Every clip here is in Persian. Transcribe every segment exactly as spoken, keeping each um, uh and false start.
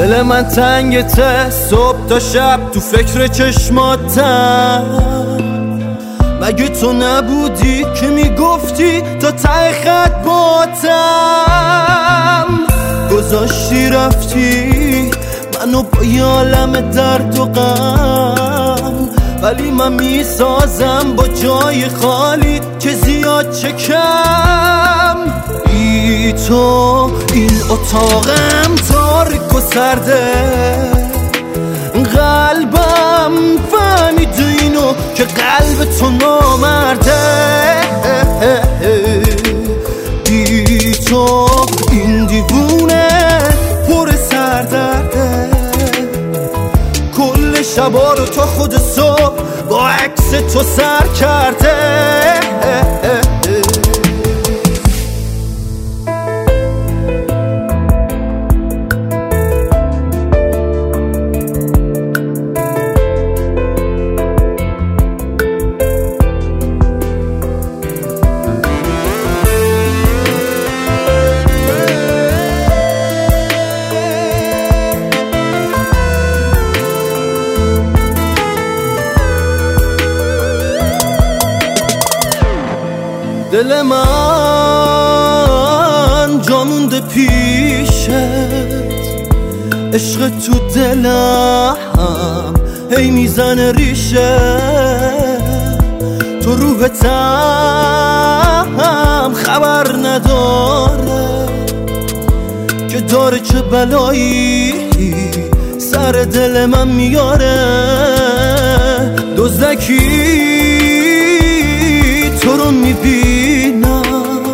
دل من تنگته صبح تا شب تو فکر چشماتم. مگه تو نبودی که میگفتی تا ته خط باتم؟ گذاشتی رفتی منو با یه عالم درد و غم، ولی من میسازم با جای خالی که زیاد چه کم. بی تو این اتاقم تاریک و سرده، قلبم فهمیده اینو که قلب تو نامرده. بی تو این دیوونه پر سردرده، کل شبا رو تا خود صبح با عکس تو سر کرده. دل من جا مونده پیشت، عشق تو دلم هی میزنه ریشه. تو روحتم خبر نداره که داره چه بلایی سر دل من میاره. دزدکی تو رو میبینم،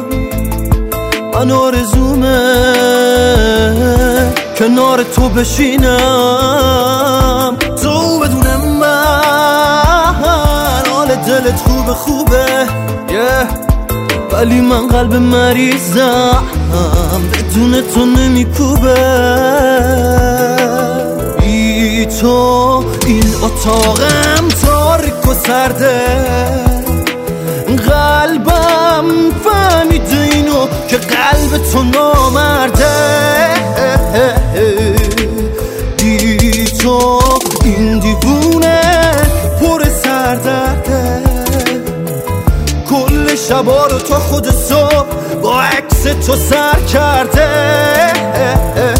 من آرزومه کنار تو بشینم. تو بدون من حال دلت خوبه خوبه yeah. ولی من قلب مریضم بدون تو نمیکوبه. بی تو این اتاقم تاریک و سرده، قلبم فهمیده اینو که قلب تو نامرده. بی تو این دیوونه پر سردرده، کل شبا رو تا خود صبح با عکس تو سر کرده.